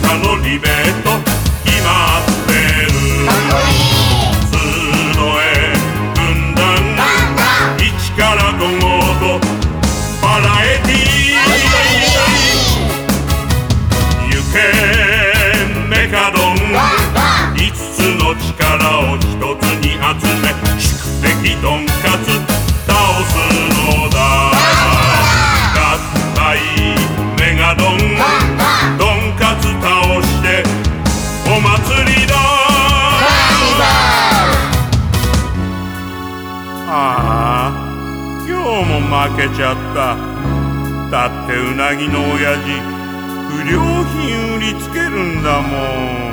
かのリベート決まってる。集え軍団1から5号とバラエティー行けメカドン5つの力を1つに集め宿敵ドンカツ倒すのだ。合体メガドンドンカツ倒してお祭りだ。ああ今日も負けちゃった。だってうなぎの親父不良品売りつけるんだもん。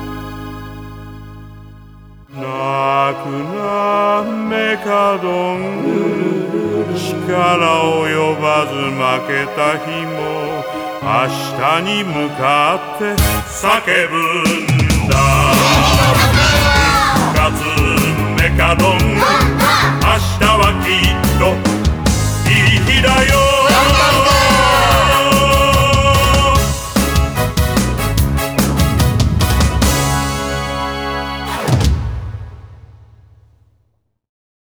泣くなメカドン力及ばず負けた日も明日に向かって叫ぶんだ。